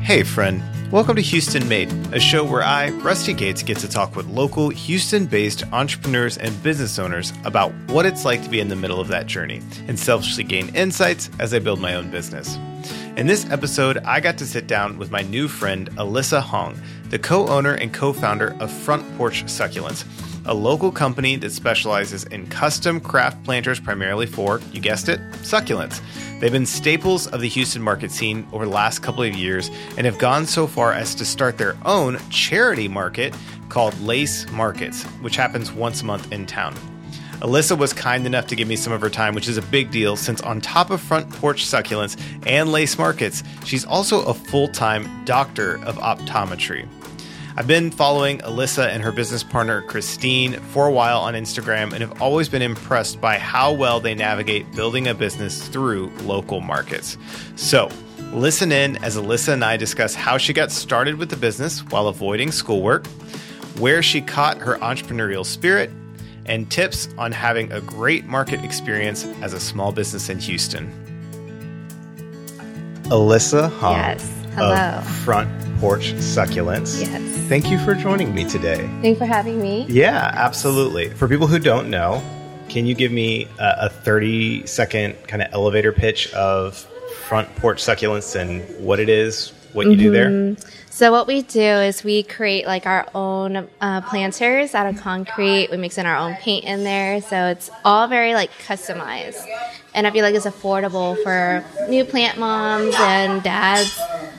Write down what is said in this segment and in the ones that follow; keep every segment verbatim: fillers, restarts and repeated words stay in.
Hey friend, welcome to Houston Made, a show where I, Rusty Gates, get to talk with local Houston-based entrepreneurs and business owners about what it's like to be in the middle of that journey and selfishly gain insights as I build my own business. In this episode, I got to sit down with my new friend, Alyssa Hong, the co-owner and co-founder of Front Porch Succulents, a local company that specializes in custom craft planters primarily for, you guessed it, succulents. They've been staples of the Houston market scene over the last couple of years and have gone so far as to start their own charity market called Lace Markets, which happens once a month in town. Alyssa was kind enough to give me some of her time, which is a big deal since on top of Front Porch Succulents and Lace Markets, she's also a full-time doctor of optometry. I've been following Alyssa and her business partner, Christine, for a while on Instagram and have always been impressed by how well they navigate building a business through local markets. So, listen in as Alyssa and I discuss how she got started with the business while avoiding schoolwork, where she caught her entrepreneurial spirit, and tips on having a great market experience as a small business in Houston. Alyssa Hong yes. Hello. of Front Porch Succulents. Yes. Thank you for joining me today. Thanks for having me. Yeah, absolutely. For people who don't know, can you give me a thirty second kind of elevator pitch of Front Porch Succulents and what it is, what you mm-hmm. do there? So what we do is we create like our own uh, planters out of concrete. We mix in our own paint in there. So it's all very like customized. And I feel like it's affordable for new plant moms and dads.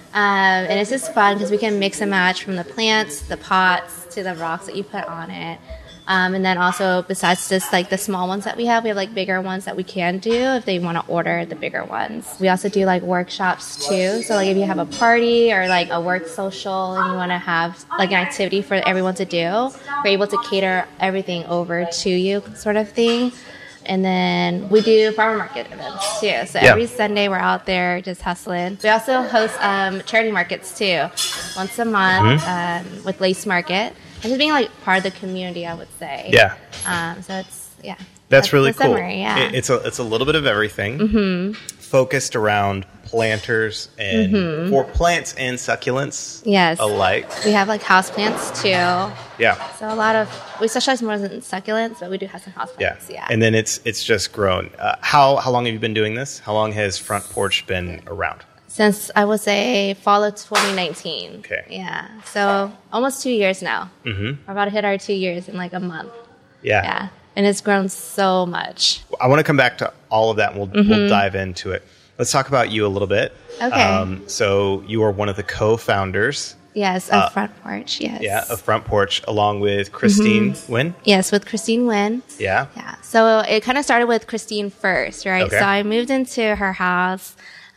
Um, and it's just fun because we can mix and match from the plants, the pots, to the rocks that you put on it. Um, and then also, besides just like the small ones that we have, we have like bigger ones that we can do if they want to order the bigger ones. We also do like workshops too. So like if you have a party or like a work social and you want to have like an activity for everyone to do, we're able to cater everything over to you sort of thing. And then we do farmer market events too. So yeah. Every Sunday we're out there just hustling. We also host um, charity markets too, once a month mm-hmm. um, with Lace Market. And just being like part of the community, I would say. Yeah. Um, so it's, yeah. That's, that's really cool. Summary, yeah. It, it's, a, it's a little bit of everything mm-hmm. focused around planters and mm-hmm. for plants and succulents yes. alike. We have like house plants too. Yeah. So a lot of, we specialize more in succulents, but we do have some house plants. Yeah. yeah. And then it's it's just grown. Uh, how how long have you been doing this? How long has Front Porch been around? Since I would say fall of twenty nineteen. Okay. Yeah. So almost two years now. Mm-hmm. We're about to hit our two years in like a month. Yeah. Yeah. And it's grown so much. I want to come back to all of that and we'll, mm-hmm. we'll dive into it. Let's talk about you a little bit. Okay. Um, so you are one of the co-founders. Yes, of uh, Front Porch, yes. Yeah, of Front Porch, along with Christine mm-hmm. Nguyen. Yes, with Christine Nguyen. Yeah. Yeah. So it kind of started with Christine first, right? Okay. So I moved into her house,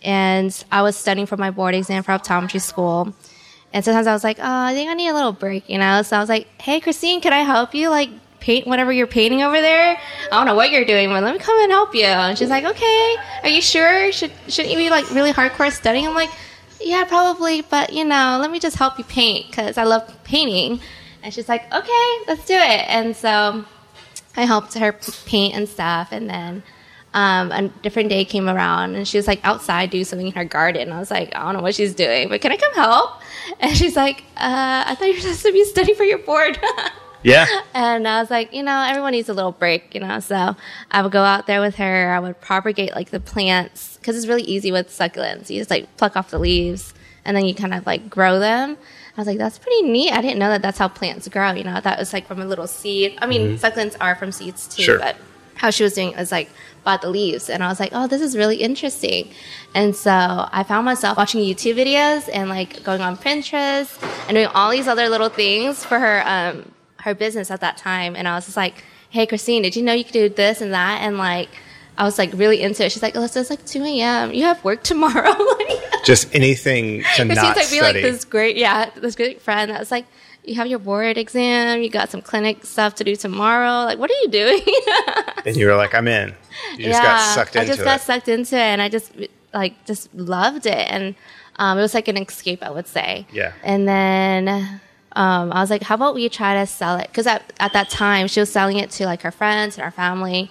and I was studying for my board exam for optometry school. And sometimes I was like, oh, I think I need a little break, you know? So I was like, hey, Christine, can I help you, like, paint whatever you're painting over there? I don't know what you're doing, but let me come and help you. And she's like, okay, are you sure? Should, shouldn't you be, like, really hardcore studying? I'm like, yeah, probably, but, you know, let me just help you paint because I love painting. And she's like, okay, let's do it. And so I helped her paint and stuff. And then um, a different day came around, and she was, like, outside doing something in her garden. I was like, I don't know what she's doing, but can I come help? And she's like, uh, I thought you were supposed to be studying for your board. Yeah. And I was like, you know, everyone needs a little break, you know. So I would go out there with her. I would propagate, like, the plants because it's really easy with succulents. You just, like, pluck off the leaves, and then you kind of, like, grow them. I was like, that's pretty neat. I didn't know that that's how plants grow, you know. That was, like, from a little seed. I mean, mm-hmm. succulents are from seeds, too. Sure. But how she was doing it was, like, bought the leaves. And I was like, oh, this is really interesting. And so I found myself watching YouTube videos and, like, going on Pinterest and doing all these other little things for her um her business at that time. And I was just like, hey, Christine, did you know you could do this and that? And like, I was like really into it. She's like, Alyssa, it's like two a.m. You have work tomorrow. Just anything to not like, study. Like this great, yeah, this great friend that was like, you have your board exam, you got some clinic stuff to do tomorrow. Like, what are you doing? And you were like, I'm in. You just yeah, got sucked into it. I just got sucked into it, and I just like just loved it. And um, it was like an escape, I would say. Yeah. And then Um, I was like, how about we try to sell it? Because at, at that time, she was selling it to like her friends and our family.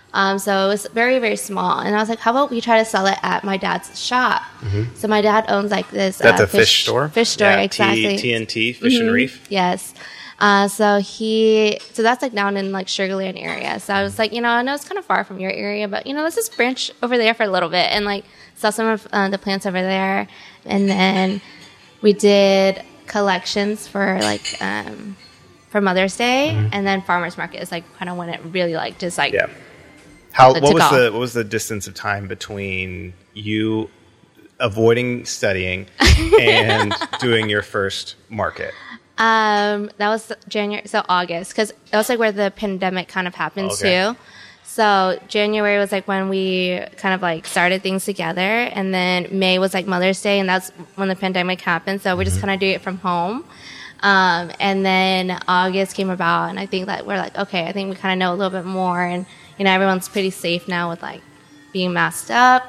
Um, so it was very, very small. And I was like, how about we try to sell it at my dad's shop? Mm-hmm. So my dad owns like this. That's uh, a fish, fish store? Fish store, yeah, exactly. T N T, Fish mm-hmm. and Reef? Yes. Uh, so he, so that's like down in like Sugar Land area. So I was like, you know, I know it's kind of far from your area, but you know, let's just branch over there for a little bit and like sell some of uh, the plants over there. And then we did collections for like, um, for Mother's Day, mm-hmm. and then farmers market is like kind of when it really like just like, yeah. How, what was off. the, what was the distance of time between you avoiding studying and doing your first market? Um, that was January, so August, because that was like where the pandemic kind of happened okay. too. So January was like when we kind of like started things together, and then May was like Mother's Day, and that's when the pandemic happened. So we just kind of do it from home. Um, and then August came about, and I think that we're like, okay, I think we kind of know a little bit more, and you know, everyone's pretty safe now with like being masked up.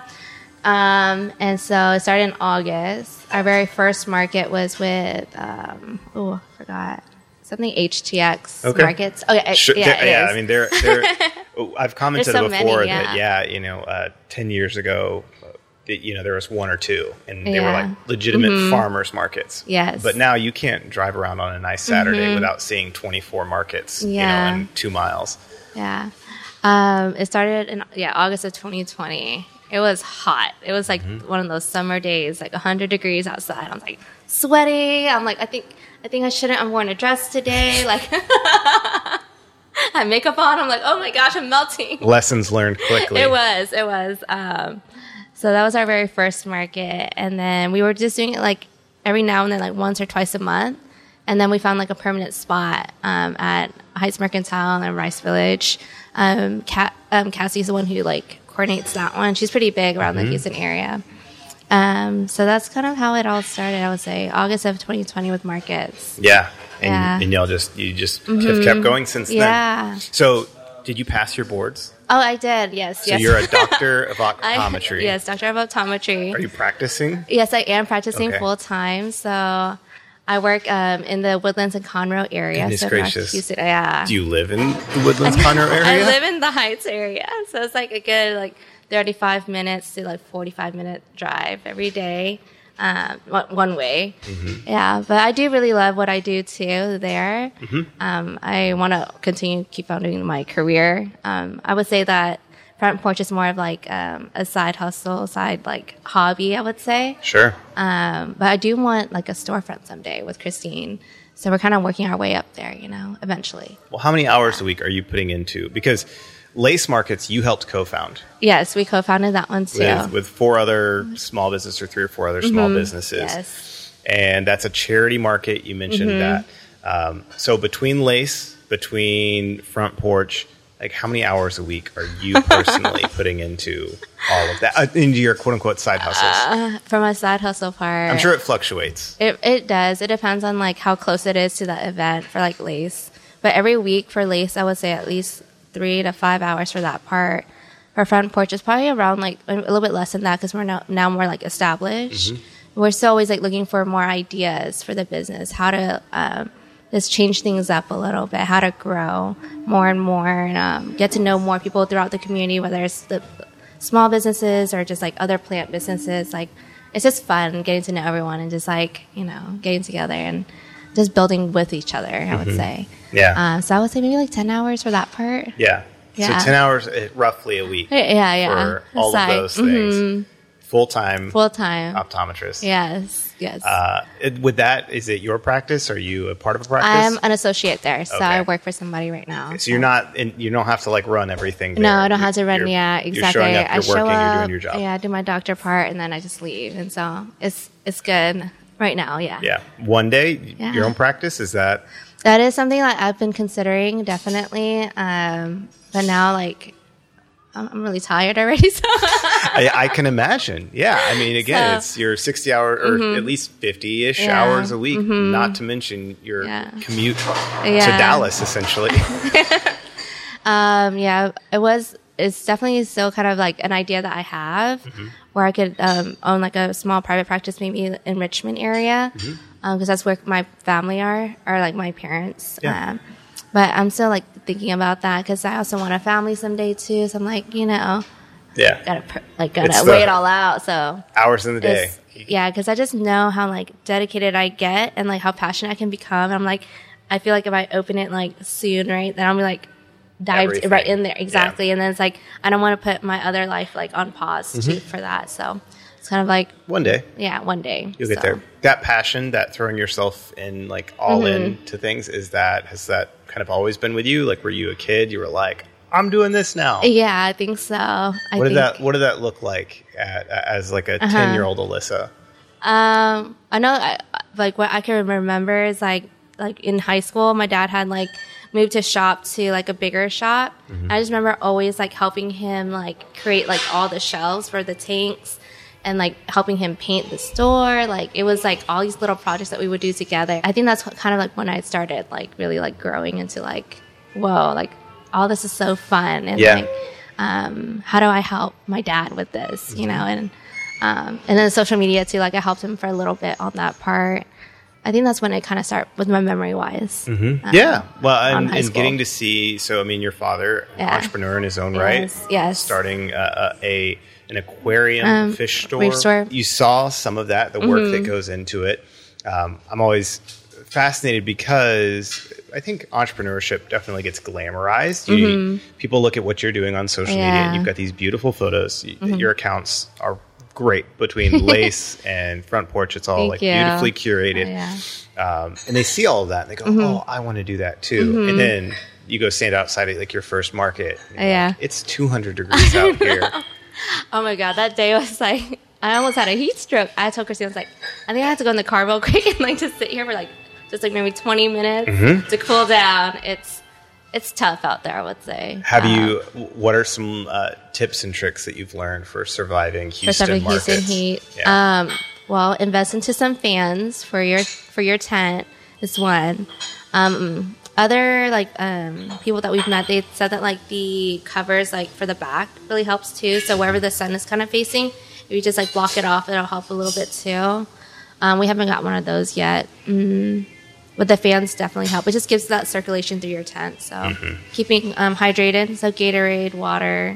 Um, and so it started in August. Our very first market was with, um, oh, I forgot. Something H T X okay. markets. Oh, yeah. Sure. yeah, yeah I mean, they're, they're, I've commented so before many, yeah. that, yeah, you know, uh, ten years ago, it, you know, there was one or two, and they yeah. were like legitimate mm-hmm. farmers markets. Yes. But now you can't drive around on a nice Saturday mm-hmm. without seeing twenty-four markets, yeah. you know, in two miles. Yeah. Um, it started in, yeah, August of twenty twenty. It was hot. It was like mm-hmm. one of those summer days, like one hundred degrees outside. I was like sweaty. I'm like, I think, I think I shouldn't. I'm wearing a dress today. Like, I have makeup on. I'm like, oh my gosh, I'm melting. Lessons learned quickly. It was, it was. Um, so that was our very first market. And then we were just doing it like every now and then, like once or twice a month. And then we found like a permanent spot um, at Heights Mercantile and Rice Village. Um, Kat, um, Cassie's the one who like coordinates that one. She's pretty big around mm-hmm. the Houston area. Um, so that's kind of how it all started, I would say. August of twenty twenty with markets. Yeah. And, yeah. and y'all just, you just mm-hmm. have kept going since yeah. then. So did you pass your boards? Oh, I did. Yes. So yes. you're a doctor of optometry. I, yes, doctor of optometry. Are you practicing? Yes, I am practicing okay. full time. So I work um, in the Woodlands and Conroe area. Goodness so gracious. Houston, yeah. Do you live in the Woodlands Conroe area? I live in the Heights area. So it's like a good like thirty-five minutes to like forty-five minute drive every day. Um, one way. Mm-hmm. Yeah, but I do really love what I do too there. Mm-hmm. Um, I want to continue keep on doing my career. Um, I would say that Front Porch is more of like um, a side hustle, side like hobby, I would say. Sure. Um, but I do want like a storefront someday with Christine. So we're kind of working our way up there, you know, eventually. Well, how many hours a week are you putting into? Because Lace Markets, you helped co-found. Yes, we co-founded that one too. With, with four other small businesses or three or four other small mm-hmm. businesses. Yes. And that's a charity market. You mentioned mm-hmm. that. Um, so between Lace, between Front Porch, like how many hours a week are you personally putting into all of that, uh, into your quote unquote side hustles? Uh, for my side hustle part. I'm sure it fluctuates. It, it does. It depends on like how close it is to that event for like Lace. But every week for Lace, I would say at least three to five hours for that part. For Front Porch, it's probably around like a little bit less than that because we're now, now more like established. Mm-hmm. We're still always like looking for more ideas for the business, how to um, just change things up a little bit, how to grow more and more and um, get to know more people throughout the community, whether it's the small businesses or just like other plant businesses. Like it's just fun getting to know everyone and just like, you know, getting together and just building with each other, I would mm-hmm. say. Yeah. Uh, so I would say maybe like ten hours for that part. Yeah. yeah. So ten hours roughly a week. Yeah, yeah. For all Aside. of those things. Mm-hmm. Full-time. Full-time. Optometrist. Yes, yes. Uh, it, with that, is it your practice? Are you a part of a practice? I'm an associate there, so okay. I work for somebody right now. Okay, so, so you're not, in, you don't have to like run everything there. No, I don't you, have to run, yeah, exactly. You're showing up, you're I show working, up, you're doing your job. Yeah, I do my doctor part, and then I just leave. And so it's it's good right now, yeah. Yeah. One day, yeah. your own practice, is that? That is something that I've been considering, definitely. Um, but now, like, I'm, I'm really tired already. So I, I can imagine. Yeah. I mean, again, so, it's your sixty hour or mm-hmm. at least fifty-ish yeah. hours a week, mm-hmm. not to mention your yeah. commute yeah. to Dallas, essentially. um, yeah, it was, it's definitely still kind of like an idea that I have mm-hmm. where I could um, own like a small private practice, maybe in Richmond area. Mm-hmm. because um, that's where my family are, or like my parents. Yeah. Um, but I'm still like thinking about that because I also want a family someday too. So I'm like, you know, yeah, gotta pr- like gotta It's weigh the it all out. So hours in the day. it's- yeah, because I just know how like dedicated I get and like how passionate I can become. And I'm like, I feel like if I open it like soon, right, then I'll be like dived Everything. right in there exactly. Yeah. And then it's like I don't want to put my other life like on pause Mm-hmm. too for that. So it's kind of like One day. yeah, one day You'll get So, there. That passion, that throwing yourself in, like all Mm-hmm. in to things, is that has that kind of always been with you? Like, were you a kid? You were like, I'm doing this now. Yeah, I think so. I What did think, that What did that look like at, as like a ten Uh-huh. year old Alyssa? Um, I know, I, like what I can remember is like like in high school, my dad had like moved his shop to like a bigger shop. Mm-hmm. I just remember always like helping him like create like all the shelves for the tanks and like helping him paint the store. Like it was like all these little projects that we would do together. I think that's what, kind of like when I started like really like growing into like, whoa, like all this is so fun and Yeah. like um, how do I help my dad with this, you Mm-hmm. know, and um, and then social media too. Like I helped him for a little bit on that part. I think that's when it kind of started with my memory wise. Mm-hmm. yeah. Well, on and, high and school. getting to see, so I mean, your father, an Yeah. entrepreneur in his own right, Yes, yes. starting uh, a an aquarium Um, fish store. fish store. You saw some of that, the work Mm-hmm. that goes into it. Um, I'm always fascinated because I think entrepreneurship definitely gets glamorized. You, People look at what you're doing on social media, and Mm-hmm. Yeah. you've got these beautiful photos. Y- Mm-hmm. Your accounts are great between lace and front porch. It's all Thank like you. beautifully curated. Oh, yeah. Um, and they see all of that and they go, Mm-hmm. oh, I want to do that too. And then you go stand outside at like your first market. and you're Yeah. like, it's two hundred degrees out here. Oh my god, that day was like I almost had a heat stroke. I told Christine, I was like, I think I have to go in the car real quick and like just sit here for like just like maybe twenty minutes Mm-hmm. to cool down. It's it's tough out there, I would say. Have Um, you, what are some uh, tips and tricks that you've learned for surviving for Houston stuff markets? Houston heat? Yeah. Um, well, invest into some fans for your for your tent is one. Um, other like um, people that we've met, they said that like the covers like for the back really helps too. So wherever the sun is kind of facing, if you just like block it off, it'll help a little bit too. Um, we haven't got one of those yet. Mm, but the fans definitely help. It just gives that circulation through your tent. So Mm-hmm. keeping um, hydrated, so Gatorade, water,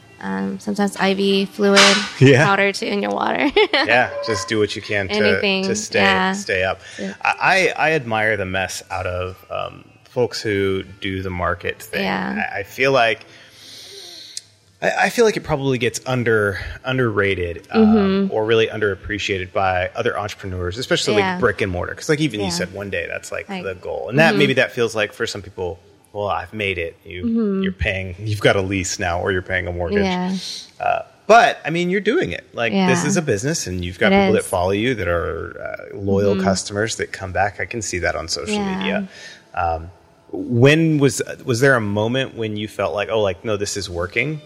um, sometimes I V fluid, Yeah. powder too in your water. yeah, just do what you can to, Anything, to stay yeah. stay up. Yeah. I, I admire the mess out of um, folks who do the market thing. Yeah. I, I feel like I, I feel like it probably gets under underrated um, Mm-hmm. or really underappreciated by other entrepreneurs, especially Yeah. like brick and mortar. Because like even you Yeah. said, one day that's like Like- the goal, and that maybe that feels like for some people. Well, I've made it. You, Mm-hmm. You're paying. You've got a lease now, or you're paying a mortgage. yeah. Uh, but I mean, you're doing it. Like Yeah. this is a business, and you've got It people that is. follow you that are uh, loyal customers that come back. I can see that on social Yeah. media. Um, when was was there a moment when you felt like, oh, like no, this is working?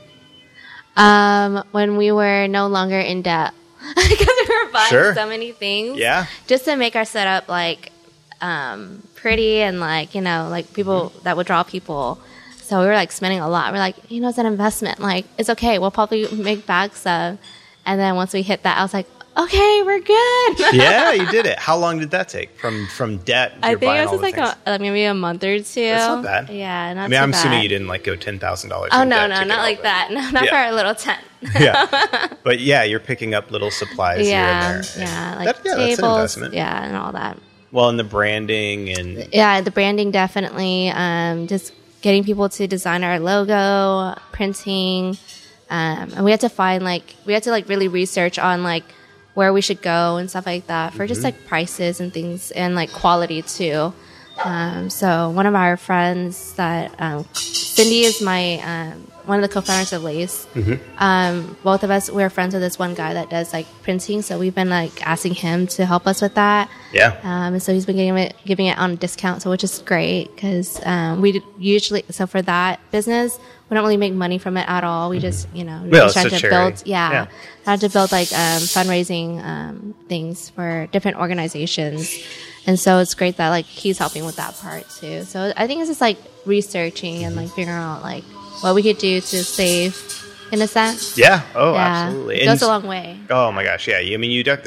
Um, when we were no longer in debt because we were buying Sure. so many things. Yeah. Just to make our setup like um, pretty and like you know like people that would draw people. So we were like spending a lot. We're like, you know, it's an investment. Like it's okay. We'll probably make back some. And then once we hit that, I was like, okay, we're good. Yeah, you did it. How long did that take from from debt? I to think buying it was all just the like things? a, like maybe a month or two. That's not bad. Yeah, not I mean, too I'm assuming bad. you didn't like go ten thousand dollars. Oh no, no, not like that. No, not Yeah. for our little tent. Yeah, but yeah, you're picking up little supplies yeah, here and there. yeah, like That- yeah, that's an tables, investment. yeah, and all that. Well, and the branding and Yeah, the branding definitely. Um, just getting people to design our logo, printing, um, and we had to find like we had to like really research on like where we should go and stuff like that for just like prices and things and like quality too. Um, so one of our friends that um, Cindy is my um, one of the co-founders of Lace. Um, both of us we're friends with this one guy that does like printing, so we've been like asking him to help us with that. yeah. Um, and so he's been giving it giving it on discount, so which is great because um, we usually so for that business we don't really make money from it at all. We just you know Well, just it's trying a to charity. build yeah, Yeah. trying to build like um, fundraising um, things for different organizations, and so it's great that like he's helping with that part too. So I think it's just like researching and like figuring out like what we could do to save in a sense. Yeah. Oh, Yeah. absolutely. It And- goes a long way. Oh my gosh, yeah. I mean, you def- there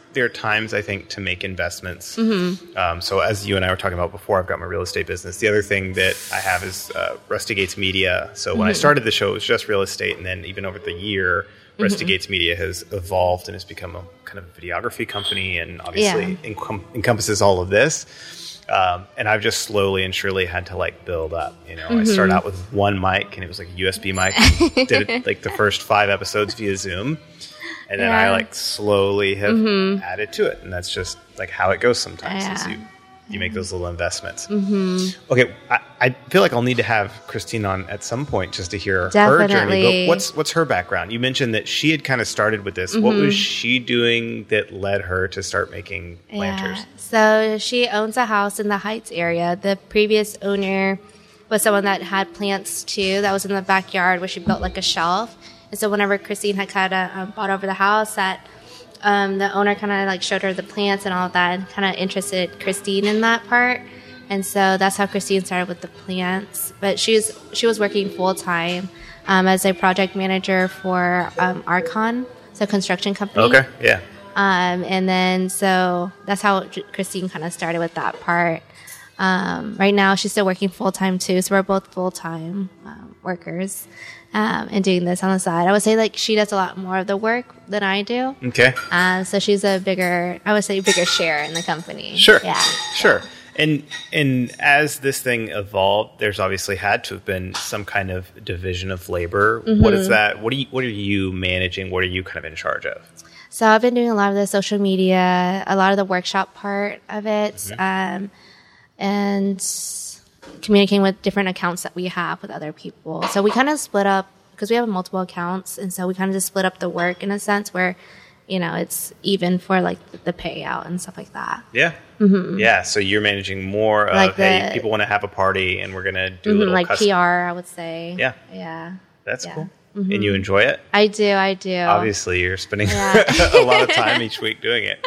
there are times, I think, to make investments. Mm-hmm. Um, so as you and I were talking about before, I've got my real estate business. The other thing that I have is uh, Rusty Gates Media. So when mm-hmm. I started the show, it was just real estate. And then even over the year, Rusty mm-hmm. Gates Media has evolved and has become a kind of videography company and obviously yeah. encom- encompasses all of this. Um, and I've just slowly and surely had to like build up, you know, mm-hmm. I started out with one mic and it was like a U S B mic, did it like the first five episodes via Zoom. And then yeah. I like slowly have mm-hmm. added to it. And that's just like how it goes sometimes yeah. is you, you make those little investments. Mm-hmm. Okay. I, I feel like I'll need to have Christine on at some point just to hear Definitely. her journey. But what's, what's her background? You mentioned that she had kind of started with this. Mm-hmm. What was she doing that led her to start making planters? Yeah. So she owns a house in the Heights area. The previous owner was someone that had plants too. That was in the backyard where she built like a shelf. And so whenever Christine had kind of um, bought over the house, that um, the owner kind of like showed her the plants and all of that, and kind of interested Christine in that part. And so that's how Christine started with the plants. But she was she was working full time um, as a project manager for um, Archon, so a construction company. Okay, yeah. Um, and then so that's how Christine kind of started with that part. Um, right now, she's still working full time too, so we're both full time um, workers. Um, and doing this on the side. I would say like she does a lot more of the work than I do. Okay. Uh, so she's a bigger, I would say bigger share in the company. Sure. Yeah. Sure. And and as this thing evolved, there's obviously had to have been some kind of division of labor. Mm-hmm. What is that? What are you, what are you managing? What are you kind of in charge of? So I've been doing a lot of the social media, a lot of the workshop part of it, mm-hmm. um, and communicating with different accounts that we have with other people. So we kind of split up because we have multiple accounts. And so we kind of just split up the work in a sense where, you know, it's even for like the payout and stuff like that. Yeah. Mm-hmm. Yeah. So you're managing more of, like the, hey, people want to have a party and we're going to do mm-hmm, a little like custom- P R, I would say. Yeah. Yeah. That's yeah. cool. Mm-hmm. And you enjoy it? I do. I do. Obviously, you're spending yeah. a lot of time each week doing it.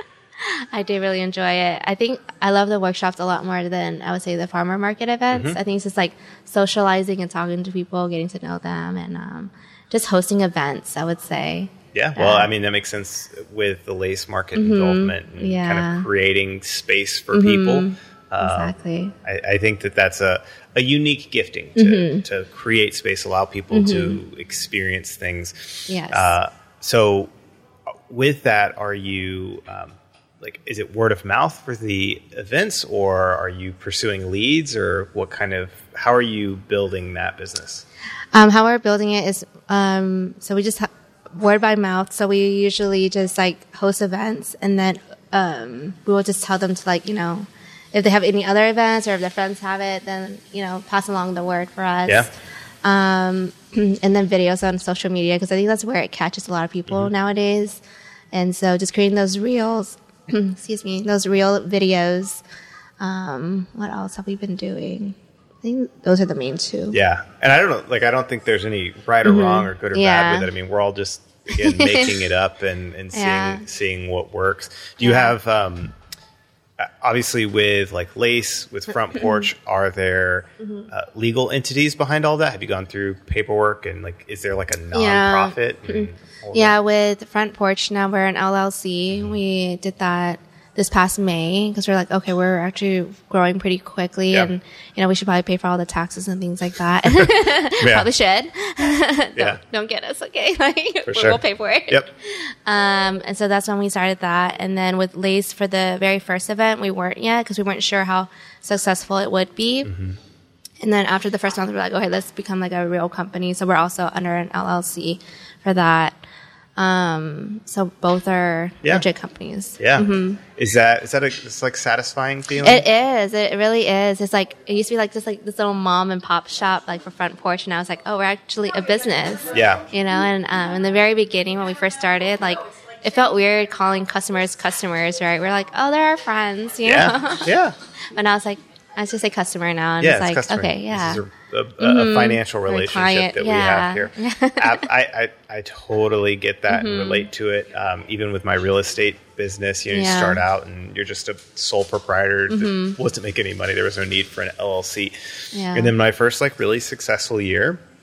I do really enjoy it. I think I love the workshops a lot more than I would say the farmer market events. Mm-hmm. I think it's just like socializing and talking to people, getting to know them, and um, just hosting events, I would say. Yeah, well, I mean, that makes sense with the lace market mm-hmm. involvement and yeah. kind of creating space for mm-hmm. people. Um, exactly. I, I think that that's a, a unique gifting to, mm-hmm. to create space, allow people mm-hmm. to experience things. Yes. Uh, so with that, are you... Um, Like, is it word of mouth for the events, or are you pursuing leads, or what kind of, how are you building that business? Um, how we're building it is, um, so we just ha- word by mouth. So we usually just like host events, and then um, we will just tell them to like, you know, if they have any other events or if their friends have it, then, you know, pass along the word for us. Yeah. Um, and then videos on social media, because I think that's where it catches a lot of people mm-hmm. nowadays. And so just creating those reels. excuse me, those real videos. Um, what else have we been doing? I think those are the main two. Yeah. And I don't know, like, I don't think there's any right or mm-hmm. wrong or good or yeah. bad with it. I mean, we're all just, again, making it up and, and seeing, yeah. seeing what works. Do you yeah. have, um, obviously with like Lace, with Front Porch, are there mm-hmm. uh, legal entities behind all that? Have you gone through paperwork and like, is there like a nonprofit? Yeah, and yeah with Front Porch, now we're an L L C. Mm-hmm. We did that this past May because we're like, okay, we're actually growing pretty quickly yep. and, you know, we should probably pay for all the taxes and things like that. yeah. Probably should. don't, yeah. don't get us, okay? Like, for sure. We'll pay for it. Yep. Um, and so that's when we started that. And then with Lace for the very first event, we weren't yet because we weren't sure how successful it would be. Mm-hmm. And then after the first month, we were like, okay, let's become like a real company. So we're also under an L L C for that. Um, so both are yeah. legit companies. Yeah. Mm-hmm. Is that, is that a, it's like satisfying feeling? It is. It really is. It's like, it used to be like just like this little mom and pop shop, like for Front Porch. And I was like, oh, we're actually a business. Yeah. You know, and, um, in the very beginning when we first started, like, it felt weird calling customers customers, right? We're like, oh, they're our friends, you yeah. know? Yeah. But now it's like, I just say customer now. And yeah, it's like, it's customer. Okay, yeah. This is a, a, mm-hmm. a financial relationship client, that yeah. we have here. I, I, I totally get that mm-hmm. and relate to it. Um, even with my real estate business, you know, yeah. you start out and you're just a sole proprietor mm-hmm. that wasn't making any money. There was no need for an L L C. Yeah. And then my first like really successful year,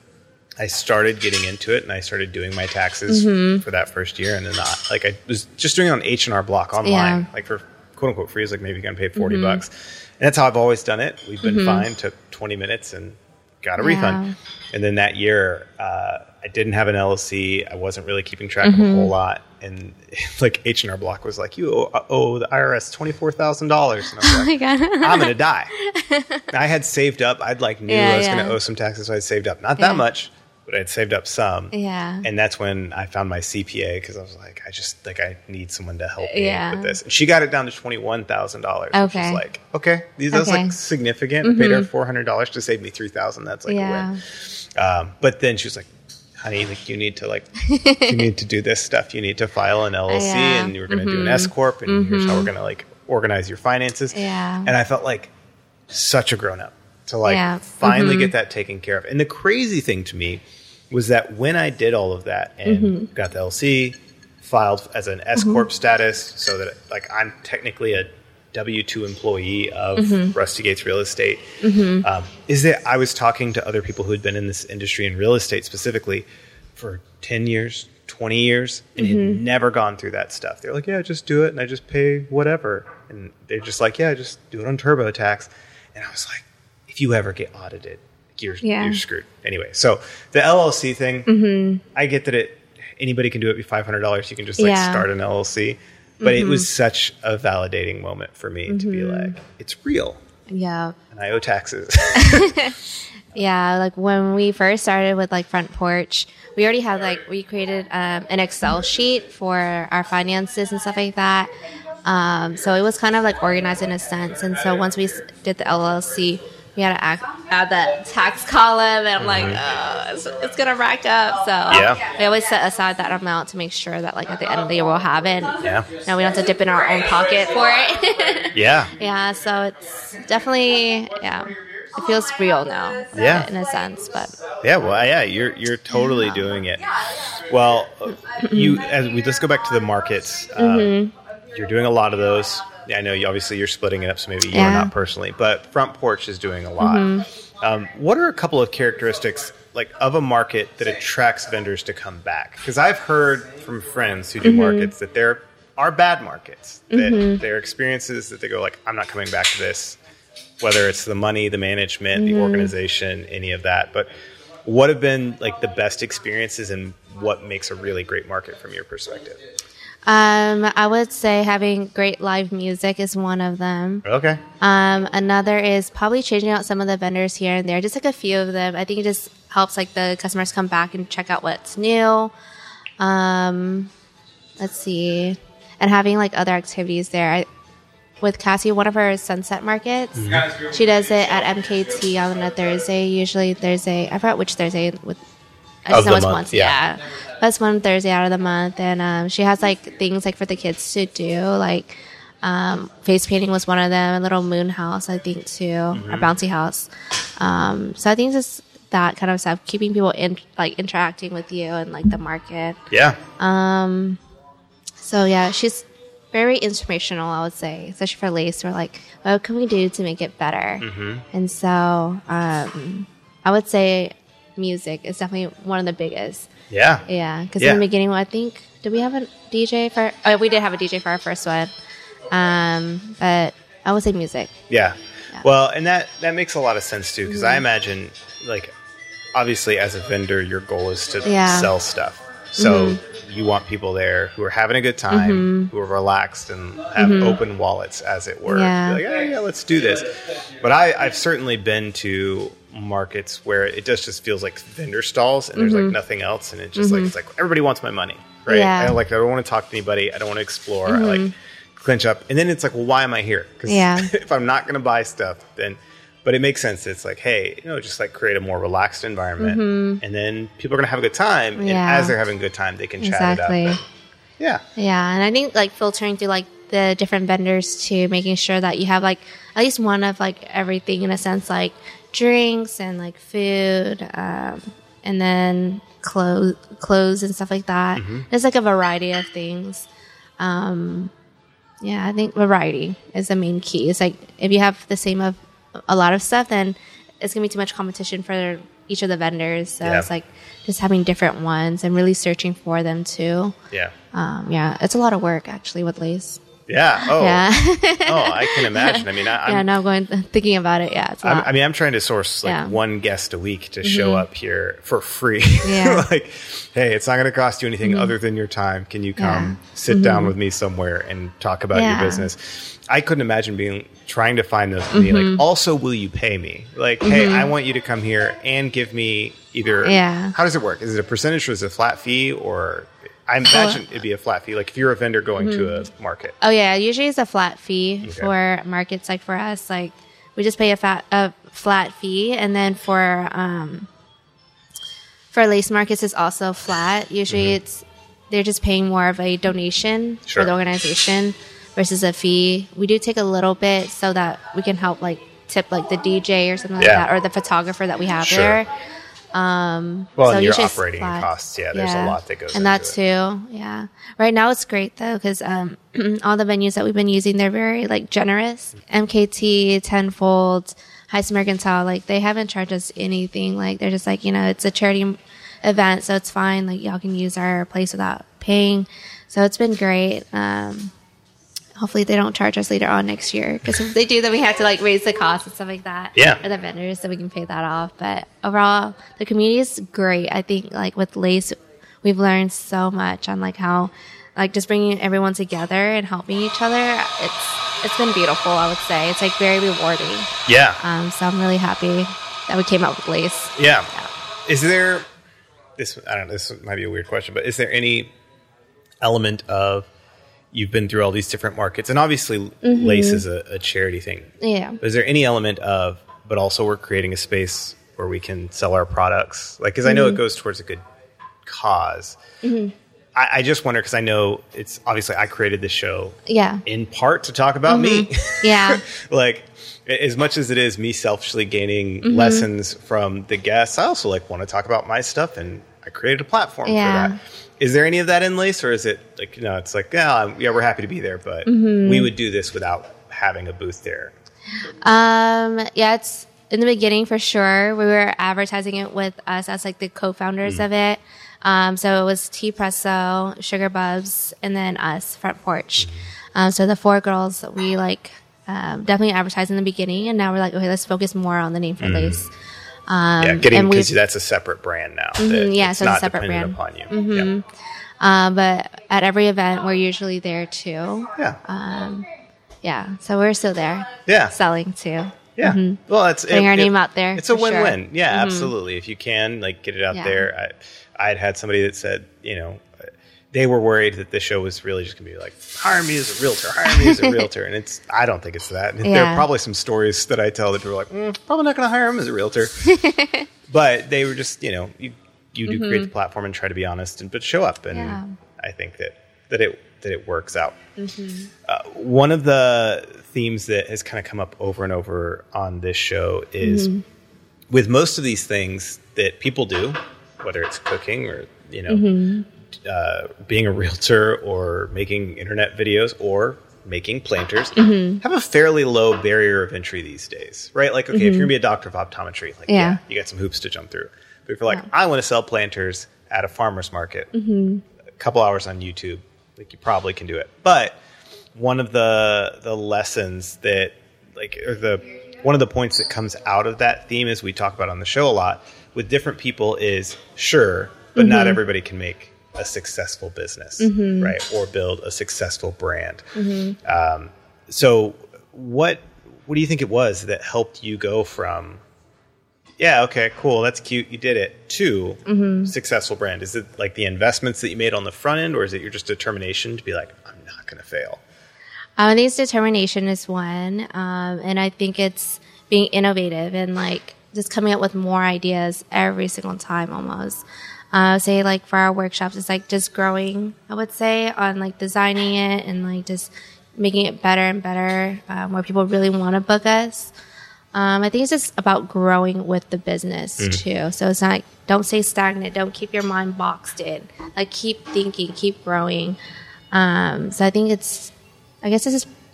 I started getting into it and I started doing my taxes mm-hmm. for that first year. And then not, like I was just doing it on H and R Block online, yeah. like for quote unquote free. It's like maybe you're going to pay forty mm-hmm. bucks. And that's how I've always done it. We've been mm-hmm. fine. Took twenty minutes and got a yeah. refund. And then that year, uh, I didn't have an L L C. I wasn't really keeping track mm-hmm. of a whole lot. And like H and R Block was like, you owe, owe the I R S twenty-four thousand dollars. And I was oh like, my God. I'm going to die. I had saved up. I'd like knew yeah, I was yeah. going to owe some taxes. So I'd saved up. Not that yeah. much, but I'd saved up some. Yeah. And that's when I found my C P A because I was like, I just like, I need someone to help me yeah. with this. And she got it down to twenty-one thousand dollars. Okay. Which was like, okay, these okay. like significant. Mm-hmm. I paid her four hundred dollars to save me three thousand dollars. That's like yeah. a win. Um, but then she was like, honey, like you need to like, you need to do this stuff. You need to file an L L C yeah. and you're going to mm-hmm. do an S corp and mm-hmm. here's how we're going to like organize your finances. Yeah. And I felt like such a grown up to like yeah. finally mm-hmm. get that taken care of. And the crazy thing to me was that when I did all of that and mm-hmm. got the L L C, filed as an S corp mm-hmm. status so that like I'm technically a W two employee of mm-hmm. Rusty Gates Real Estate, mm-hmm. um, is that I was talking to other people who had been in this industry in real estate specifically for ten years, twenty years, and mm-hmm. had never gone through that stuff. They're like, yeah, just do it. And I just pay whatever. And they're just like, yeah, just do it on TurboTax. And I was like, if you ever get audited, you're, yeah. you're screwed. Anyway, so the L L C thing, mm-hmm. I get that it anybody can do it with five hundred dollars. You can just like yeah. start an L L C. But mm-hmm. it was such a validating moment for me mm-hmm. to be like, it's real. Yeah. And I owe taxes. Yeah. Like when we first started with like Front Porch, we already had like, we created um, an Excel sheet for our finances and stuff like that. Um, so it was kind of like organized in a sense. And so once we did the L L C, we had to add, add that tax column, and I'm mm-hmm. like, oh, it's, it's gonna rack up. So yeah. we always set aside that amount to make sure that, like, at the end of the year we'll have it. Yeah. Now we don't have to dip in our own pocket for it. yeah. Yeah. So it's definitely, yeah, it feels real now. Yeah. In a sense, but yeah. Well, yeah, you're you're totally yeah. doing it. Well, you as we let's go back to the markets. Um, mm-hmm. You're doing a lot of those. I know you, obviously you're splitting it up, so maybe you're yeah. not personally, but Front Porch is doing a lot. Mm-hmm. Um, what are a couple of characteristics like of a market that attracts vendors to come back? Because I've heard from friends who do mm-hmm. markets that there are bad markets, that mm-hmm. there are experiences that they go like, I'm not coming back to this, whether it's the money, the management, mm-hmm. the organization, any of that. But what have been like the best experiences and what makes a really great market from your perspective? Um, I would say having great live music is one of them. Okay. Um, another is probably changing out some of the vendors here and there, just like a few of them. I think it just helps like the customers come back and check out what's new. Um, let's see, and having like other activities there. I, with Cassie, one of her sunset markets, mm-hmm. she does it at M K T on a Thursday. Usually Thursday. I forgot which Thursday with. I just know it's once, yeah. yeah. That's one Thursday out of the month, and um, she has like things like for the kids to do, like um, face painting was one of them, a little moon house, I think too, mm-hmm. a bouncy house. Um, so I think just that kind of stuff, keeping people in, like interacting with you and like the market. Yeah. Um. So yeah, she's very inspirational, I would say, especially for Lace. We're like, what can we do to make it better? Mm-hmm. And so um, I would say music is definitely one of the biggest. Yeah. Yeah. Because yeah. in the beginning, I think, did we have a D J for, oh, we did have a D J for our first one. Um, but I would say music. Yeah. yeah. Well, and that, that makes a lot of sense too, because mm-hmm. I imagine, like, obviously as a vendor, your goal is to yeah. sell stuff. So mm-hmm. you want people there who are having a good time, mm-hmm. who are relaxed and have mm-hmm. open wallets, as it were. Yeah. Like, oh, yeah, let's do this. But I, I've certainly been to markets where it just just feels like vendor stalls and there's mm-hmm. like nothing else, and it just mm-hmm. like it's like everybody wants my money, right? Yeah. I don't like I don't want to talk to anybody. I don't want to explore. Mm-hmm. I like clinch up, and then it's like, well, why am I here? Because yeah. if I'm not going to buy stuff, then. But it makes sense. It's like, hey, you know, just like create a more relaxed environment, mm-hmm. and then people are going to have a good time. And yeah. as they're having a good time, they can exactly. chat it up. And, yeah, yeah, and I think like filtering through like the different vendors too, making sure that you have like at least one of like everything in a sense, like drinks and like food, um, and then clothes, clothes and stuff like that. Mm-hmm. There's like a variety of things. Um, yeah, I think variety is the main key. It's like if you have the same of a lot of stuff, then it's gonna be too much competition for each of the vendors. So Yeah. it's like just having different ones and really searching for them too. Yeah. Um, yeah, it's a lot of work actually with Lace. Yeah. Oh. Yeah. oh, I can imagine. I mean, I, I'm, yeah, now going thinking about it. Yeah, it's a I'm, lot. I mean, I'm trying to source like Yeah. one guest a week to show up here for free. Yeah. Like, hey, it's not going to cost you anything other than your time. Can you come Yeah. sit down with me somewhere and talk about Yeah. your business? I couldn't imagine being trying to find those. Me like, also, will you pay me? Like, hey, I want you to come here and give me either. Yeah. How does it work? Is it a percentage or is it a flat fee or? I imagine it'd be a flat fee. Like if you're a vendor going to a market. Oh yeah, usually it's a flat fee Okay. for markets. Like for us, like we just pay a fat a flat fee, and then for um for Lace markets it's also flat. Usually Mm-hmm. it's they're just paying more of a donation Sure. for the organization versus a fee. We do take a little bit so that we can help like tip like the D J or something Yeah. like that, or the photographer that we have Sure. there. Um, Well, so and your usually it's operating flat. costs. Yeah, there's a lot that goes and into that it. too. Yeah. Right now it's great though because um, all the venues that we've been using, they're very like generous. M K T, Tenfold, Heist Mercantile, like they haven't charged us anything. Like they're just like, you know, it's a charity event, so it's fine. Like y'all can use our place without paying. So it's been great. Um, hopefully they don't charge us later on next year because if they do, then we have to like raise the cost and stuff like that. Yeah. For the vendors, so we can pay that off. But overall, the community is great. I think like with Lace, we've learned so much on like how, like just bringing everyone together and helping each other. It's it's been beautiful. I would say it's like very rewarding. Yeah. Um, so I'm really happy that we came up with Lace. Yeah. Is there this? I don't know. This might be a weird question, but is there any element of you've been through all these different markets, and obviously Mm-hmm. Lace is a, a charity thing. Yeah. But is there any element of, but also we're creating a space where we can sell our products? Like, because I know Mm-hmm. it goes towards a good cause. I, I just wonder because I know it's obviously I created this show Yeah. in part to talk about me. Yeah. Like as much as it is me selfishly gaining Mm-hmm. lessons from the guests, I also like want to talk about my stuff, and I created a platform Yeah. for that. Is there any of that in Lace, or is it like, you know, it's like, yeah, yeah, we're happy to be there, but Mm-hmm. we would do this without having a booth there? Um, yeah, it's in the beginning for sure. We were advertising it with us as like the co-founders Mm. of it. Um, so it was Tea Presso, Sugar Bubs, and then us, Front Porch. Mm. Um, so the four girls, we like um, definitely advertised in the beginning, and now we're like, okay, let's focus more on the name for Lace. Um, yeah, getting and because we've- that's a separate brand now. that Mhm, yeah, it's so it's a not separate dependent brand. upon you. Yeah. Um, but at every event, we're usually there too. Yeah. Yeah, so we're still there, Yeah. selling too. Yeah. Well, it's Putting it- our it- name out there, It's a for sure. win-win. Yeah, absolutely. If you can, like, get it out Yeah. there. I, I had had somebody that said, you know, they were worried that the show was really just going to be like, hire me as a realtor, hire me as a realtor, and it's. I don't think it's that. There Yeah. are probably some stories that I tell that people are like, mm, probably not going to hire him as a realtor. But they were just, you know, you you do create the platform and try to be honest, and but show up, and Yeah. I think that that it that it works out. Uh, one of the themes that has kind of come up over and over on this show is with most of these things that people do, whether it's cooking or, you know, uh, being a realtor or making internet videos or making planters, have a fairly low barrier of entry these days, right? Like, okay, if you're going to be a doctor of optometry, like, yeah. Yeah. you got some hoops to jump through. But if you're like, I want to sell planters at a farmer's market, a couple hours on YouTube, like you probably can do it. But one of the the lessons that, like, or the one of the points that comes out of that theme, as we talk about on the show a lot, with different people is, sure, but not everybody can make a successful business, right? Or build a successful brand. Um, so what what do you think it was that helped you go from, yeah, okay, cool, that's cute, you did it, to successful brand? Is it like the investments that you made on the front end, or is it your just determination to be like, I'm not going to fail? I think determination is one, um, and I think it's being innovative and like just coming up with more ideas every single time almost. Uh, I would say like for our workshops, it's like just growing, I would say, on like designing it and like just making it better and better, um, where people really want to book us. Um, I think it's just about growing with the business too. So it's not like, don't stay stagnant. Don't keep your mind boxed in. Like keep thinking, keep growing. Um, so I think it's, I guess it's just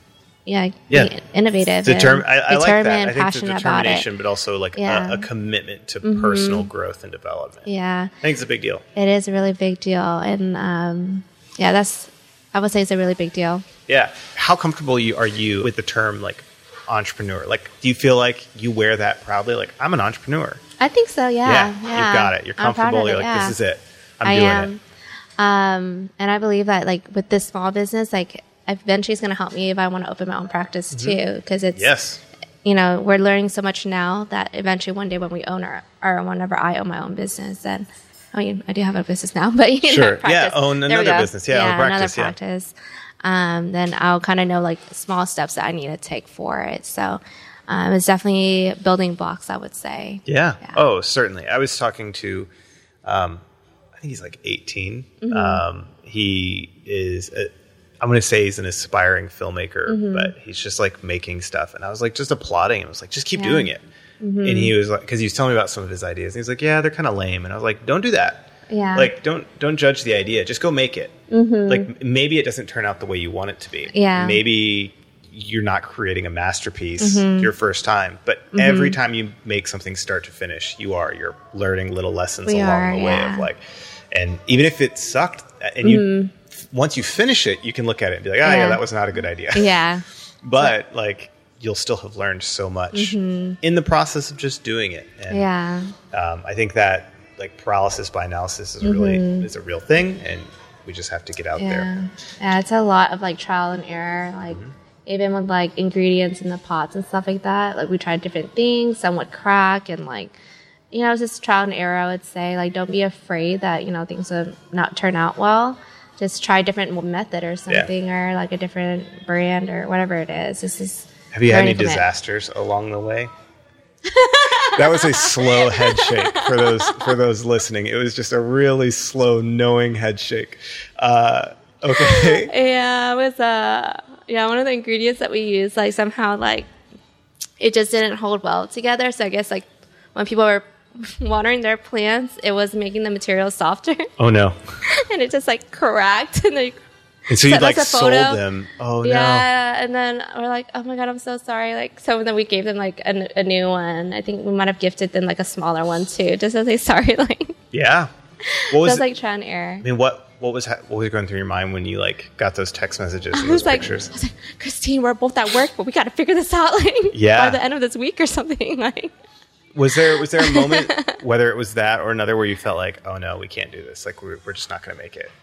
yeah, yeah. be innovative, Determ- and I, I like determined, that. I think the passionate about it. determination, but also like Yeah. a, a commitment to Mm-hmm. personal growth and development. Yeah, I think it's a big deal. it is a really big deal, and um, yeah, that's I would say it's a really big deal. Yeah. How comfortable you are you with the term like entrepreneur? Like, do you feel like you wear that proudly? Like, I'm an entrepreneur. I think so. Yeah, Yeah, yeah. you've got it. You're I'm proud comfortable. of You're it, like, yeah. this is it. I'm I doing am. it. Um, and I believe that like with this small business, like eventually it's going to help me if I want to open my own practice too. Because it's, Yes. you know, we're learning so much now that eventually one day when we own our, or whenever I own my own business, then, I mean, I do have a business now, but you Sure. know, practice. Yeah, own There we another go. business. Yeah, own practice, yeah. another practice. Um, then I'll kind of know like small steps that I need to take for it. So, um, it's definitely building blocks, I would say. Yeah. Yeah. Oh, certainly. I was talking to, um, I think he's like eighteen. Mm-hmm. Um, he is, a, I'm going to say he's an aspiring filmmaker, Mm-hmm. but he's just like making stuff. And I was like, just applauding him. I was like, just keep Yeah. doing it. Mm-hmm. And he was like, because he was telling me about some of his ideas. And he's like, yeah, they're kind of lame. And I was like, don't do that. Yeah. Like, don't don't judge the idea. Just go make it. Mm-hmm. Like, maybe it doesn't turn out the way you want it to be. Yeah. Maybe you're not creating a masterpiece Mm-hmm. your first time, but every time you make something start to finish, you are you're learning little lessons We along are, the way yeah. of like, and even if it sucked, and you once you finish it, you can look at it and be like, oh yeah, Mm-hmm. Yeah. that was not a good idea. Yeah. But like, you'll still have learned so much in the process of just doing it. And, Yeah. um, I think that like paralysis by analysis is really is a real thing, and we just have to get out Yeah. there. Yeah, it's a lot of like trial and error. Like even with like ingredients in the pots and stuff like that. Like we tried different things, some would crack and like you know, it's just trial and error, I would say. Like don't be afraid that, you know, things will not turn out well. Just try a different method or something or like a different brand or whatever it is. This is Have you had any learning from it. disasters along the way? That was a slow head shake for those for those listening. It was just a really slow, knowing head shake. Uh, okay. Yeah, it was uh yeah, one of the ingredients that we used, like somehow like it just didn't hold well together. So I guess like when people were watering their plants, it was making the material softer. Oh no. And it just like cracked and like And so you sent like us a sold photo. them. Oh no. Yeah, and then we're like, oh my god, I'm so sorry. Like, so then we gave them like a, a new one. I think we might have gifted them like a smaller one too, just to say sorry. Like, Yeah. What so was it's like trial and error. I mean, what what was ha- what was going through your mind when you like got those text messages and I those was like, pictures? I was like, Christine, we're both at work, but we got to figure this out like Yeah. by the end of this week or something. Like, Was there was there a moment, whether it was that or another, where you felt like, oh no, we can't do this. Like we're we're just not going to make it.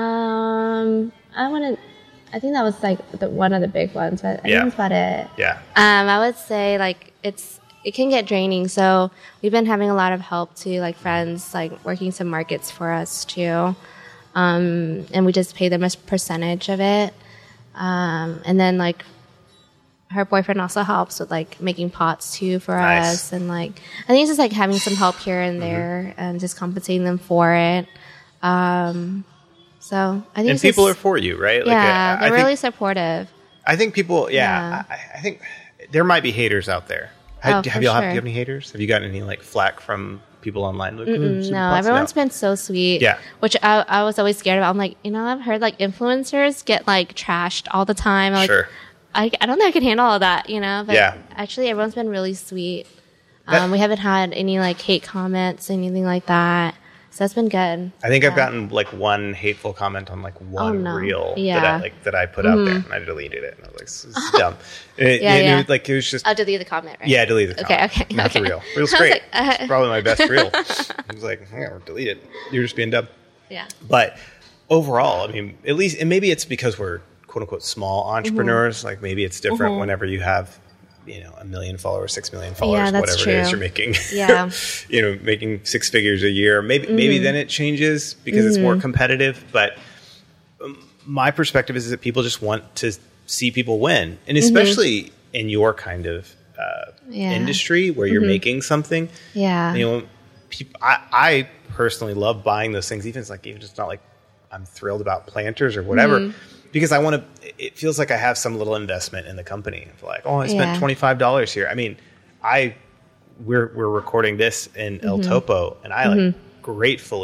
um, I wouldn't. I think that was like the, one of the big ones, but I Yeah. think that's about it. Yeah. Um, I would say like it's it can get draining. So we've been having a lot of help too, like friends like working some markets for us too, um, and we just pay them a percentage of it. Um, and then like her boyfriend also helps with like making pots too for Nice. us, and like I think it's just like having some help here and there and just compensating them for it. Um, so I think And it's people just, are for you, right? Like, yeah, uh, they're I really think, supportive. I think people, yeah, Yeah. I, I think there might be haters out there. Have, Oh, have for you have, sure. you have any haters? Have you gotten any like flack from people online? Like, "Oh, Mm, super no, pots?" everyone's been so sweet. Yeah. Which I, I was always scared about. I'm like, you know, I've heard like influencers get like trashed all the time. Like, Sure. I, I don't think I can handle all that, you know? But Yeah. actually, everyone's been really sweet. That- Um, we haven't had any like hate comments, anything like that. So that's been good. I think I've Yeah. gotten like one hateful comment on like one Oh, no. reel that I Yeah. like that I put out there, and I deleted it, and I was like, "This is dumb." It, Yeah, it- it yeah. was, like it was just I'll delete the comment, right? yeah, delete the Okay, comment. okay, not okay. the reel. Reel's I was great. like, uh, It's probably my best reel. I was like, yeah, delete it. You're just being dumb. Yeah. But overall, I mean, at least, and maybe it's because we're quote unquote small entrepreneurs. Mm-hmm. Like maybe it's different whenever you have, you know, a million followers, six million followers, that's whatever it is true. you're making. Yeah. you know, making six figures a year. Maybe maybe then it changes because it's more competitive. But um, my perspective is that people just want to see people win, and especially in your kind of uh, Yeah. industry where you're making something. Yeah. You know, peop I, I personally love buying those things. Even it's like even it's not like I'm thrilled about planters or whatever, Mm-hmm. because I want to. It feels like I have some little investment in the company. It's like, oh, I spent Yeah. twenty five dollars here. I mean, I we're we're recording this in El Topo, and I like gratefully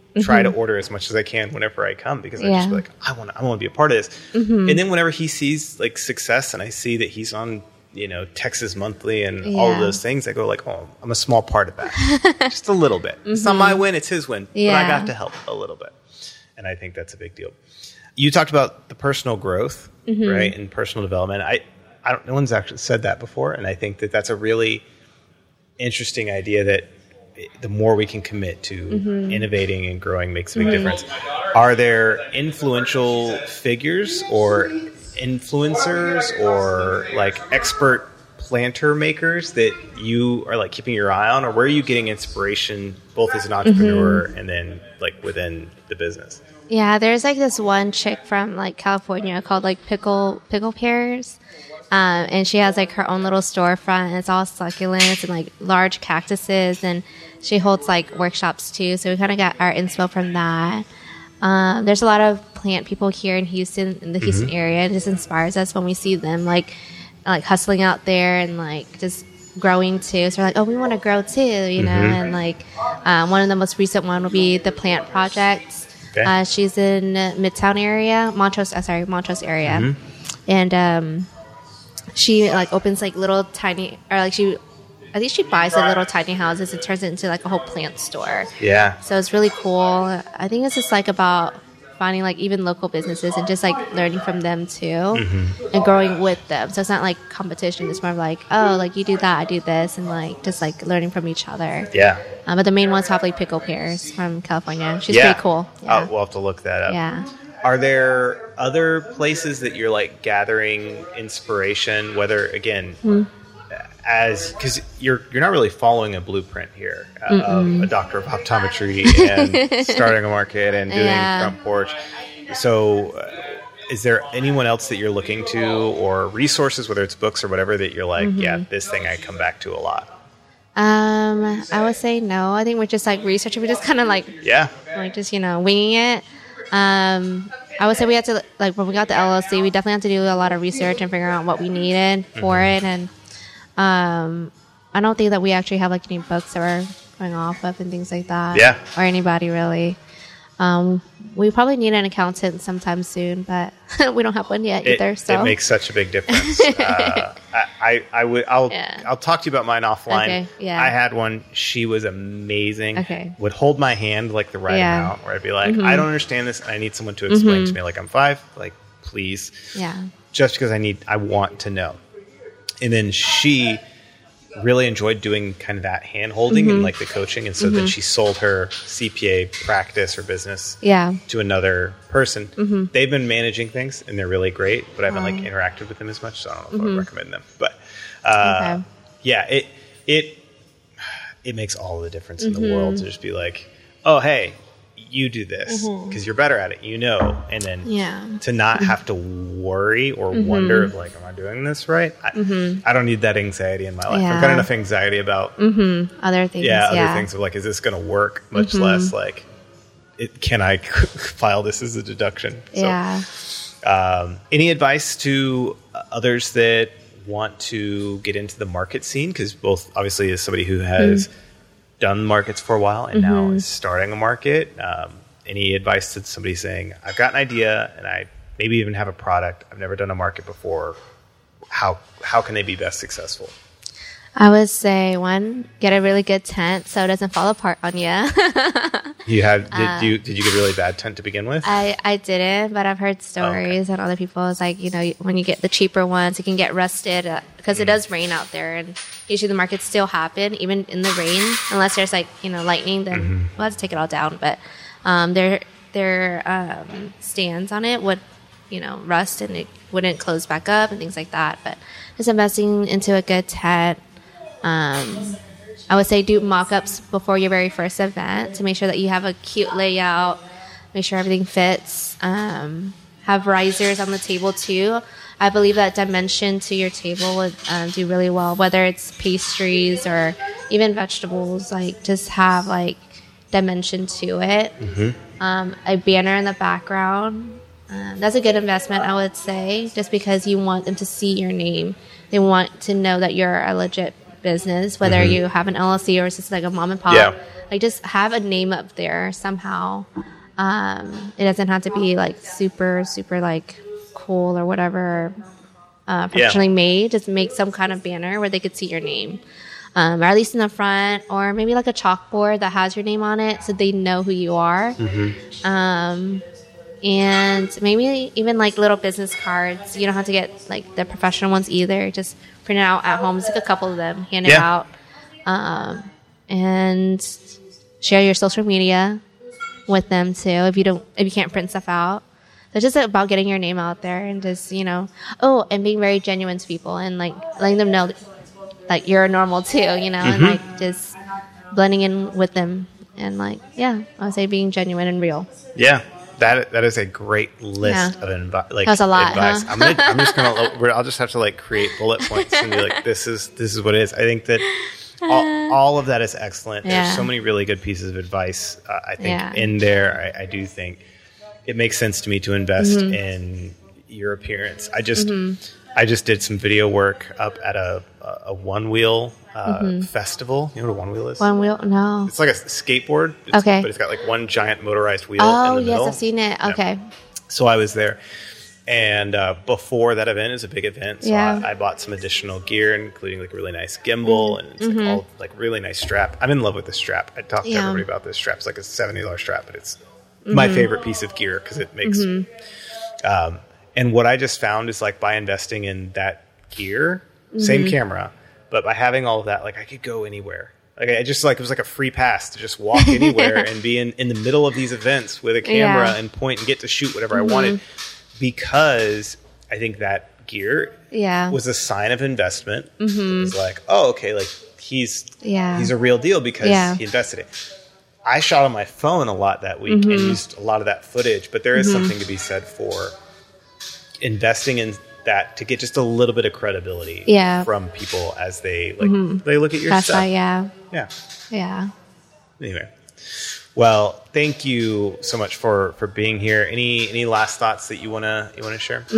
try to order as much as I can whenever I come, because I Yeah. just be like, I want to, I want to be a part of this. Mm-hmm. And then whenever he sees like success and I see that he's on, you know, Texas Monthly and all of Yeah. those things, I go like, oh, I'm a small part of that. Just a little bit. It's not my win, it's his win. But I Yeah. got to help a little bit. And I think that's a big deal. You talked about the personal growth, Mm-hmm. right? And personal development. I, I don't, no one's actually said that before. And I think that that's a really interesting idea, that the more we can commit to Mm-hmm. innovating and growing makes a big difference. Are there influential figures or influencers or like expert planter makers that you are like keeping your eye on, or where are you getting inspiration both as an entrepreneur Mm-hmm. and then like within the business? Yeah, there's like this one chick from like California called like Pickle Pickle Pears. Um, and she has like her own little storefront, and it's all succulents and like large cactuses, and she holds like workshops too. So we kind of got our inspo from that. Um, there's a lot of plant people here in Houston, in the Houston area. It just inspires us when we see them like like hustling out there and like just growing too. So we're like, oh, we want to grow too, you know. And like um, one of the most recent one will be the Plant Project. Okay. Uh, she's in Midtown area, Montrose. Uh, sorry, Montrose area, and um, she like opens like little tiny, or like she, I think she buys like little tiny houses and turns it into like a whole plant store. Yeah. So it's really cool. I think it's just like about finding like even local businesses and just like learning from them too, and growing with them. So it's not like competition. It's more of like, oh, like you do that, I do this, and like just like learning from each other. Yeah. Um, but the main one's probably Pickle Pears from California. She's yeah. pretty cool. Oh, Yeah. we'll have to look that up. Yeah. Are there other places that you're like gathering inspiration, whether again, Hmm. as, because you're you're not really following a blueprint here uh, of a doctor of optometry and starting a market and doing Yeah. front porch. So uh, is there anyone else that you're looking to, or resources, whether it's books or whatever, that you're like, Mm-hmm. yeah, this thing I come back to a lot? Um, I would say no. I think we're just like researching. We're just kind of like Yeah. like just you know winging it. Um, I would say we had to like when we got the L L C, we definitely had to do a lot of research and figure out what we needed for it. And um, I don't think that we actually have like any books that we're going off of and things like that. Yeah. Or anybody really. Um, we probably need an accountant sometime soon, but we don't have one yet It, either. So it makes such a big difference. uh, I, I, I would, I'll, Yeah. I'll talk to you about mine offline. Okay, yeah. I had one. She was amazing. Okay. Would hold my hand like the right Yeah. amount, where I'd be like, I don't understand this, and I need someone to explain to me. Like, I'm five. Like, please. yeah. Just because I need, I want to know. And then she really enjoyed doing kind of that hand holding Mm-hmm. and like the coaching, and so then she sold her C P A practice or business Yeah. to another person. Mm-hmm. They've been managing things and they're really great, but I haven't like interacted with them as much, so I don't know if I would recommend them. But uh, Mm-hmm. Okay. yeah, it it it makes all the difference in Mm-hmm. the world to just be like, oh hey, you do this because you're better at it, you know, and then Mm-hmm. Yeah. Mm-hmm. to not have to worry or wonder like, am I doing this right? I, I don't need that anxiety in my life. I've got Yeah. enough anxiety about Other things. yeah, Yeah. other things of like, is this going to work? Much Mm-hmm. less like, it, can I file this as a deduction? Yeah. So, um, any advice to others that want to get into the market scene? Because both obviously as somebody who has done markets for a while and now is starting a market, um, any advice to somebody saying, I've got an idea and I maybe even have a product, I've never done a market before. How how can they be best successful? I would say one, get a really good tent so it doesn't fall apart on you. You had did you did you get a really bad tent to begin with? I, I didn't, but I've heard stories and other people. It's like, you know, when you get the cheaper ones, it can get rusted because uh, it does rain out there. And usually the markets still happen, even in the rain, unless there's like, you know, lightning, then Mm-hmm. we'll have to take it all down. But um, their, their um, stands on it would, you know, rust and it wouldn't close back up and things like that. But just investing into a good tent. Um, I would say do mock-ups before your very first event to make sure that you have a cute layout, make sure everything fits. Um, have risers on the table too. I believe that dimension to your table would um, do really well, whether it's pastries or even vegetables. Like just have like dimension to it. Mm-hmm. Um, a banner in the background. Um, that's a good investment, I would say, just because you want them to see your name. They want to know that you're a legit business, whether mm-hmm. you have an L L C or it's just like a mom and pop. Yeah. Like just have a name up there somehow. Um, it doesn't have to be like super, super like cool or whatever, uh, professionally yeah. made. Just make some kind of banner where they could see your name. Um, or at least in the front, or maybe like a chalkboard that has your name on it so they know who you are. Mm-hmm. Um, and maybe even like little business cards. You don't have to get like the professional ones either. Just print it out at home. Just like a couple of them, hand it yeah. out. Um, and share your social media with them too if you don't if you can't print stuff out. So it's just about getting your name out there and just, you know, oh, and being very genuine to people and like letting them know that, like you're normal too, you know, mm-hmm. and like just blending in with them and like, yeah, I would say being genuine and real. Yeah. That that is a great list yeah. of invi- like that was a lot, advice. Huh? I'm gonna, I'm just gonna I'll just have to like create bullet points and be like, this is this is what it is. I think that all, all of that is excellent. Yeah. There's so many really good pieces of advice. Uh, I think yeah. in there, I, I do think it makes sense to me to invest mm-hmm. in your appearance. I just mm-hmm. I just did some video work up at a a one wheel uh, mm-hmm. festival. You know what a one wheel is? One wheel? No. It's like a skateboard. It's, okay. But it's got like one giant motorized wheel oh, in the middle. Oh, yes, I've seen it. Okay. Yeah. So I was there. And uh, before that event, is a big event. So yeah. I, I bought some additional gear, including like a really nice gimbal mm-hmm. and it's like mm-hmm. all like really nice strap. I'm in love with this strap. I talked yeah. to everybody about this strap. It's like a seventy dollars strap, but it's mm-hmm. my favorite piece of gear because it makes. Mm-hmm. Um, and what I just found is like by investing in that gear, mm-hmm. same camera, but by having all of that, like I could go anywhere. Like I just like it was like a free pass to just walk anywhere and be in, in the middle of these events with a camera yeah. and point and get to shoot whatever mm-hmm. I wanted. Because I think that gear yeah. was a sign of investment. Mm-hmm. It was like, oh, okay, like he's yeah. he's a real deal because yeah. he invested it. I shot on my phone a lot that week mm-hmm. and used a lot of that footage, but there is mm-hmm. something to be said for investing in that to get just a little bit of credibility yeah. from people as they like mm-hmm. they look at your That's stuff. Why, yeah. Yeah. Yeah. Anyway. Well, thank you so much for, for being here. Any any last thoughts that you wanna you wanna share?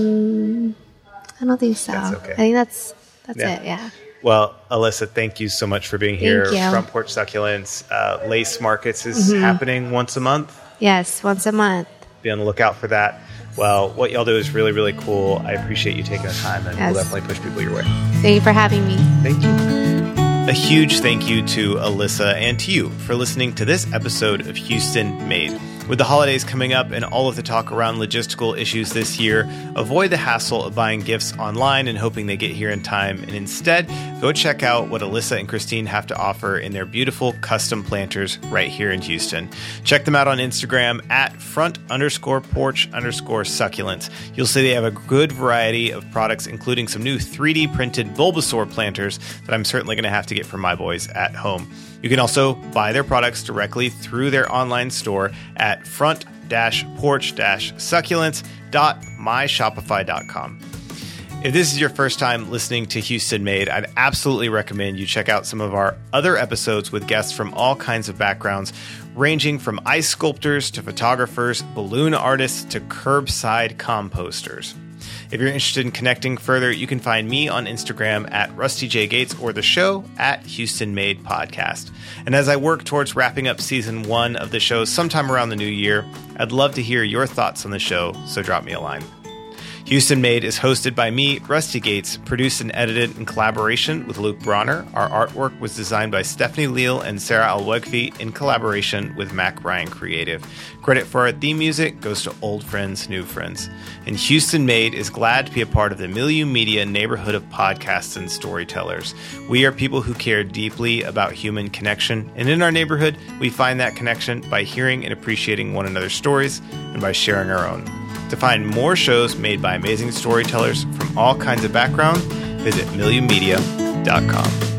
Mm, I don't think so. That's okay. I think that's that's yeah. it. Yeah. Well, Alyssa, thank you so much for being here. Thank you. Front Porch Succulents uh, Lace Markets is mm-hmm. happening once a month. Yes, once a month. Be on the lookout for that. Well, what y'all do is really, really cool. I appreciate you taking the time, and yes. we'll definitely push people your way. Thank you for having me. Thank you. A huge thank you to Alyssa and to you for listening to this episode of Houston Made. With the holidays coming up and all of the talk around logistical issues this year, avoid the hassle of buying gifts online and hoping they get here in time, and instead, go check out what Alyssa and Christine have to offer in their beautiful custom planters right here in Houston. Check them out on Instagram at front underscore porch underscore succulents. You'll see they have a good variety of products, including some new three D printed Bulbasaur planters that I'm certainly going to have to get for my boys at home. You can also buy their products directly through their online store at front porch succulents dot my shopify dot com. If this is your first time listening to Houston Made, I'd absolutely recommend you check out some of our other episodes with guests from all kinds of backgrounds, ranging from ice sculptors to photographers, balloon artists to curbside composters. If you're interested in connecting further, you can find me on Instagram at Rusty J. Gates or the show at Houston Made Podcast. And as I work towards wrapping up season one of the show sometime around the new year, I'd love to hear your thoughts on the show, so drop me a line. Houston Made is hosted by me, Rusty Gates, produced and edited in collaboration with Luke Bronner. Our artwork was designed by Stephanie Leal and Sarah Alwegfi in collaboration with Mac Ryan Creative. Credit for our theme music goes to Old Friends, New Friends. And Houston Made is glad to be a part of the Milieu Media neighborhood of podcasts and storytellers. We are people who care deeply about human connection, and in our neighborhood, we find that connection by hearing and appreciating one another's stories and by sharing our own. To find more shows made by amazing storytellers from all kinds of backgrounds, visit milieu media dot com.